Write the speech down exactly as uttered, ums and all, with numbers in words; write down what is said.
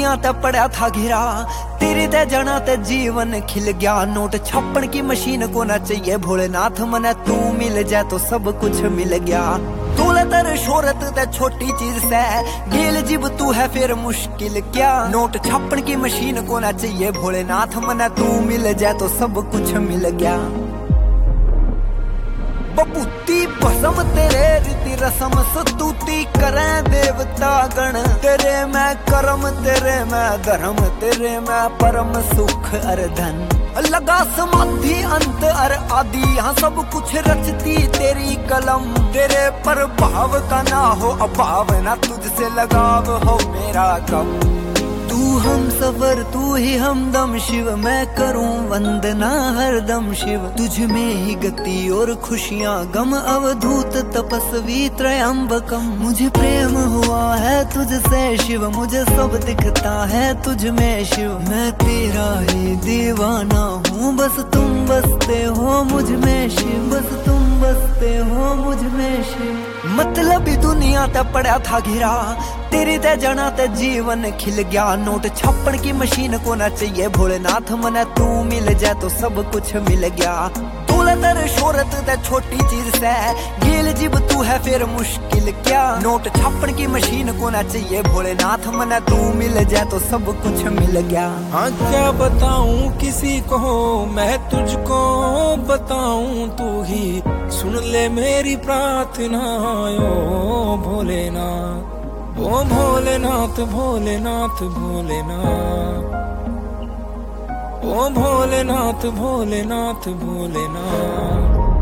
दुनिया ते पड़ा था घिरा, तेरे ते जाना ते जीवन खिल गया। नोट छप्पन की मशीन को ना चाहिए भोलेनाथ, मने तू मिल जाए तो सब कुछ मिल गया। दौलत और शोहरत ते छोटी चीज से, गेल जिब तू है फिर मुश्किल क्या। नोट छप्पन की मशीन को ना चाहिए भोलेनाथ, मने तू मिल जाए तो सब कुछ मिल गया। बबूती भस्म तेरे रीति रसम, स्तुति करे देवता गण। तेरे मैं कर्म, तेरे मैं धर्म, तेरे मैं परम सुख अर धन। लगा समाधि अंत अर आदि, यहाँ सब कुछ रचती तेरी कलम। तेरे पर भाव का ना हो अभाव, ना तुझसे लगाव हो मेरा कम। तू हम सफर, तू ही हमदम शिव, मैं करूं वंदना हरदम शिव। तुझ में ही गति और खुशियां, गम अवधूत तपस्वी त्रयंबकम। मुझे प्रेम हुआ है तुझसे शिव, मुझे सब दिखता है तुझ में शिव। मैं तेरा ही दीवाना हूँ, बस तुम बसते हो मुझ में शिव, बस तुम बसते हो मुझ में शिव। मतलब दुनिया ते पड़ा था घिरा, तेरे ते जाना ते जीवन खिल गया। नोट छप्पन की मशीन को ना चाहिए भोलेनाथ, मने तू मिल जाए तो सब कुछ मिल गया। दौलत और शोहरत ते छोटी चीज से, गेल जिब तू है फिर मुश्किल क्या। नोट छप्पन की मशीन को ना चाहिए भोलेनाथ, मने तू मिल जाए तो सब कुछ मिल गया। हाँ क्या बताऊं किसी को मैं तुझको बताऊं, तू ही सुन ले मेरी प्रार्थना ओ भोलेनाथ। ओ भोलेनाथ भोलेनाथ भोलेनाथ, ओ भोलेनाथ भोलेनाथ भोलेनाथ।